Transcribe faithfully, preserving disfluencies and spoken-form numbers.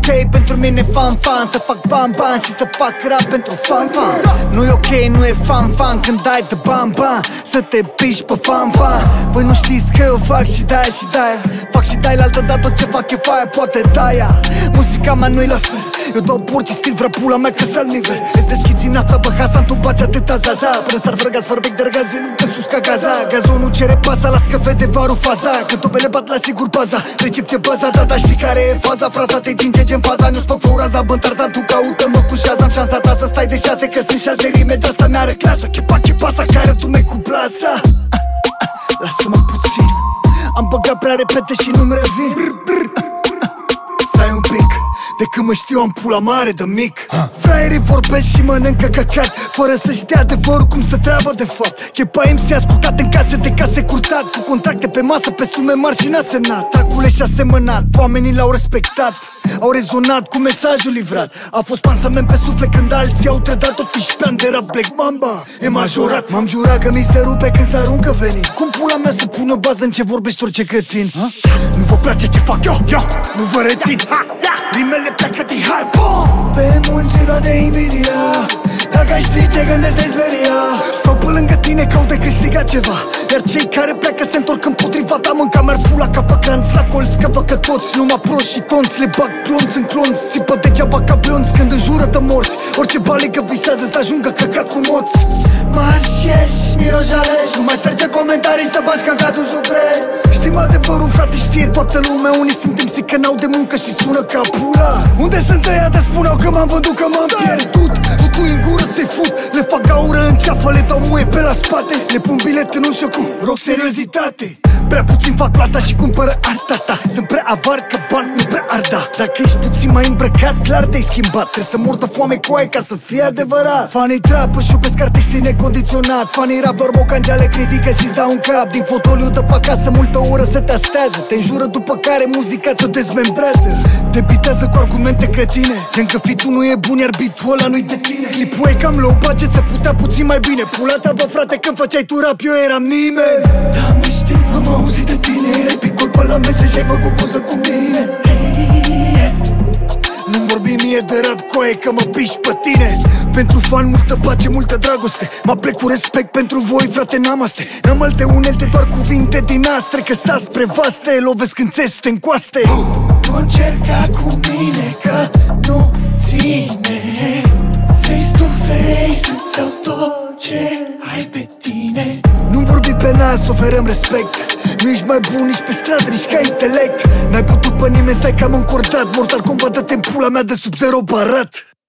ok pentru mine fan fan să fac bam bam și să fac rap pentru fan fan. Nu e ok, nu e fan fan când dai de bam bam să te piși pe fan fan. Voi nu știți că eu fac și de-aia și de-aia, fac și de-aia altă, dar tot ce fac e faia, poate de-aia. Muzica mea nu-i la fel, eu dau orice stil, vrea pula mea că să-l nivel. Îți deschizi nafta, bă, Hasan, tu baci atâta zaza. Până s-ar vrăgați, vorbec de răgazin, în sus ca gaza. Gazul nu cere pasa, las că vede varul faza. Când topele bat la sigur baza, recepție baza. Da, da, știi care e faza, fraza, te dinge în faza. Nu stau fără raza, bă, Tarzan, tu caută-mă cu șaza. Am șansa ta să stai de șase, că sunt și alte rime, de-asta n-are clasă. Chepa, chepasa, care tu mi-ai cu plasa. Lasă-mă puțin, am băgat prea repede și nu-mi revin. Stai un pic, de când mă știu am pula mare de mic. Fraierii vorbesc și mănâncă căcat, fără să știa adevărul cum stă treaba de fapt. Chepa M C ascultat în case de case curtat, cu contracte pe masă pe sume mari și n-a semnat. Tacule și-a semănat, oamenii l-au respectat, au rezonat cu mesajul livrat. A fost pansament pe suflet când alții au trădat optsprezece ani de rap Black Mamba. E majorat, m-am jurat că mi se rupe când se aruncă venit. Cum pula mea să pună bază în ce vorbești orice cretin? Ha? Nu vă place ce fac eu, eu nu vă rețin. Ha, da. Rimele pleacă din hai, bom! Pe mulți de invidia, dacă ai ști ce gândesc de zveria. Stau pe lângă tine, caut de câștigat ceva, iar cei care pleacă se întorc împotriva ta. Mânca merg pula ca păcanți la colț, că vă că toți numai proști și tonți le bag glonți în clonți. Țipă degeaba ca blonți când înjură de morți. Orice balegă visează să ajungă căcat cu moți. Marșești, mirojalești, nu mai șterge comentarii să bași căcatul supreș. Știm adevărul, frate, știe toată lumea. Unii suntem zic că n-au de muncă și sună ca pula. Unde sunt ăia de spuneau că m-am vândut, că m-am pierdut? Futui în gură să-i fut, le fac gaură în ceafă, le dau muie pe la spate. Le pun bilet în ușă cu rog seriozitate. Prea puțin fac plata și cumpără arta ta. Sunt prea avar că bani nu prea arda. Dacă ești puțin mai îmbrăcat, clar te-ai schimbat. Trebuie să mor de foame cu aia ca să fie adevărat. Fanii trap își iubesc artiștii necondiționat. Fanii rap doar bocangeale critică și-ți dau un cap. Din fotoliu de pe acasă multă oră se te astează. Te înjură după care muzica te dezmembrează. Te bitează cu argumente cretine, gen că fitul nu e bun, iar beat-ul ăla nu-i de tine. Clipul e cam low budget, se putea puțin mai bine. Pula ta, bă, frate, când făceai tu rap, eu eram nimeni. Da, mă știu, am auzit de tine. Repicul pe la mese și-ai făcut poză cu mine. Nu-mi vorbi mie de rap, coaie, că mă piși pe tine. Pentru fan multă pace, multă dragoste. Mă plec cu respect pentru voi, frate, n-am aste. N-am alte unelte, doar cuvinte din astre. Că s-a spre vaste, lovesc în țeste, în coaste. Nu încerca cu mine, că nu ține. Face to face, îți iau tot ce ai pe tine. Nu-mi vorbi pe nas, oferăm respect. Nu ești mai bun nici pe stradă, nici ca intelect. N-ai putut pe nimeni, stai cam încordat. Mortal Kombat, dă-te în pula mea de sub zero barat.